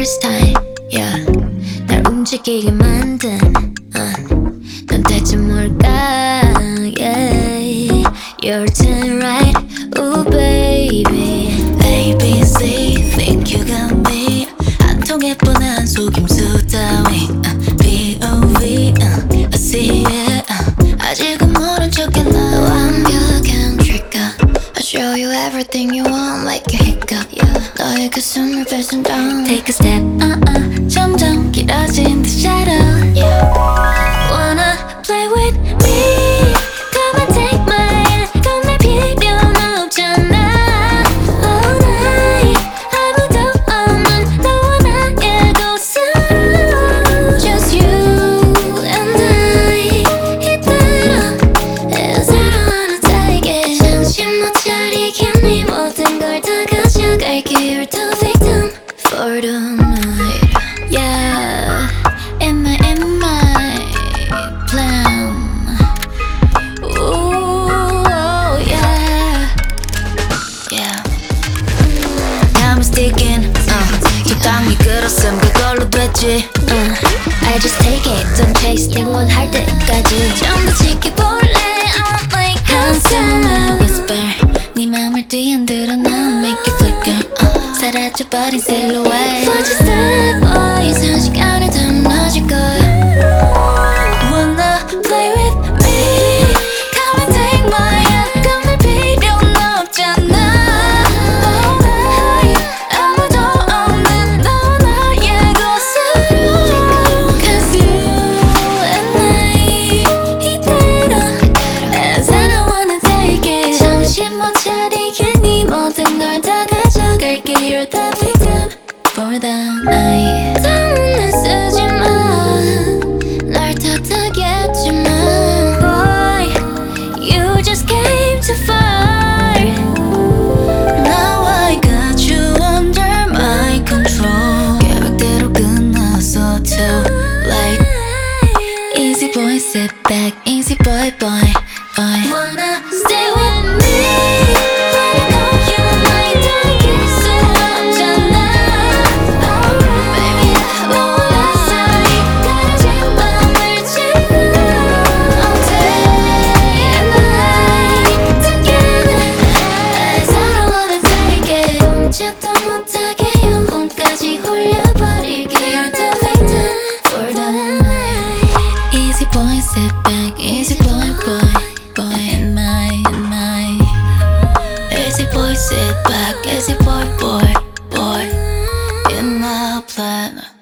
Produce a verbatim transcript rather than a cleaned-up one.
first time, yeah. 날 움직이게 만든 uh, 넌 대체 뭘까, yeah. Your turn right, ooh baby. A, B, C, think you got me. 안 통해 뻔한 속임수 따위 uh, B, O, V, uh, I see it uh, 아직은 모른 척했나 완벽한 trigger. I'll show you everything you want like a hiccup, yeah. 너의 그 숨을 뺏은 다음 Take a step, uh-uh 점점 길어진 the shadow yeah. Wanna play with me Come and take my hand 건넬 필요는 없잖아 All night 아무도 없는 너와 나의 곳으로 Just you and I 이대로 Cause I don't wanna take it 정신 못 차리게 네 모든 걸 다 가져갈게 You're the victim For the night Yeah In my, in my plan Ooh, oh, yeah Yeah I'm sticking uh, 적당히 끌었음 그걸로 됐지 uh, I just take it, don't chase it 원할 때까지 좀 더 지켜볼래 I'm like 한숨을 whisper 네 맘을 뒤흔들어 난 make it flicker uh, 사라져버린 silhouette For just that boy 이상 시간을 더 무너질 거야 Wanna play with me Come and take my hand 건넬 필요는 없잖아 All night 아무도 없는 너와 나의 곳으로 Cause you and I 이대로 As I don't wanna take it 정신 못 차리게 네 모든 걸 다 가져갈게 You're the victim For the night 땀을 쓰지마 날 탓하겠지만 Boy You just came too far Now I got you under my control 계획대로 끝났어 too late Easy boy sit back Easy boy boy boy Wanna stay with me But I know you might not get 수 없잖아 Alright baby 너와 사이 가려진 맘을 지워 All day and night together As I don't wanna take it 꼼짝도 못하게 영혼까지 홀려버리게 You're the victim for the night Easy boy sit back Easy boy boy boy in my in my Easy boy sit back Easy boy boy boy in my plan